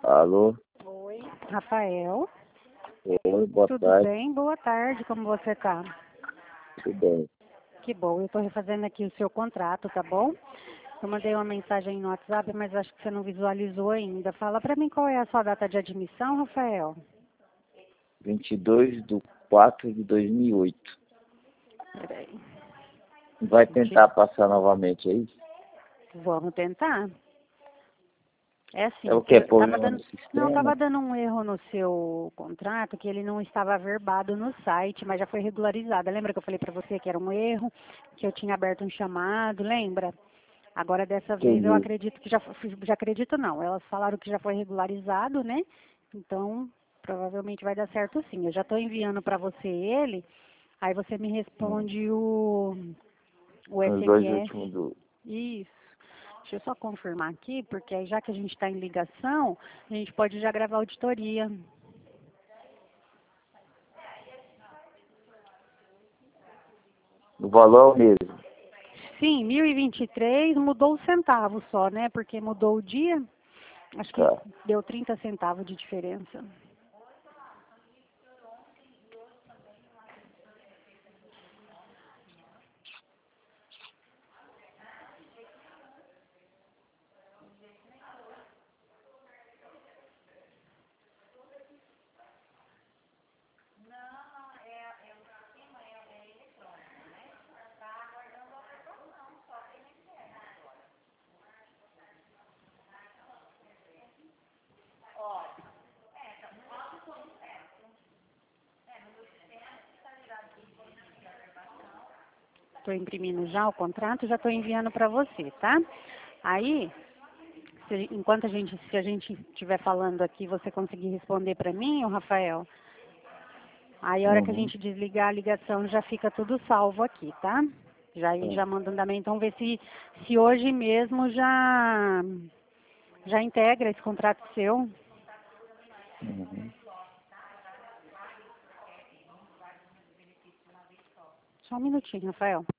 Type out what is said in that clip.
Alô? Oi, Rafael. Oi, boa Tudo tarde. bem? Boa tarde, como você tá? Tudo bem. Que bom, eu tô refazendo aqui o seu contrato, tá bom? Eu mandei uma mensagem no WhatsApp, mas acho que você não visualizou ainda. Fala pra mim qual é a sua data de admissão, Rafael. 22/4/2008. Peraí. Vai tentar passar novamente aí? Vamos tentar? É É assim, o que que? tava Problema dando, no não, sistema? tava dando um erro no seu contrato, que ele não estava verbado no site, mas já foi regularizado. Lembra que eu falei pra você que era um erro, que eu tinha aberto um chamado, lembra? Agora, dessa vez, eu Entendi. acredito que já acredito não. Elas falaram que já foi regularizado, né? Então, provavelmente vai dar certo sim. Eu já estou enviando para você ele, aí você me responde o Os dois SMS. últimos do... Isso. Deixa eu só confirmar aqui, porque aí já que a gente está em ligação, a gente pode já gravar auditoria. O valor é o mesmo. Sim, 1023 mudou o centavo só, né? Porque mudou o dia. Acho que Tá. deu 30 centavos de diferença. Estou imprimindo já o contrato, já estou enviando para você, tá? Aí, se a gente estiver falando aqui, você conseguir responder para mim, ô Rafael, aí a hora que a Uhum. gente desligar a ligação já fica tudo salvo aqui, tá? Já Tá. manda andamento, então ver se hoje mesmo já integra esse contrato seu. Uhum. Só um minutinho, Rafael.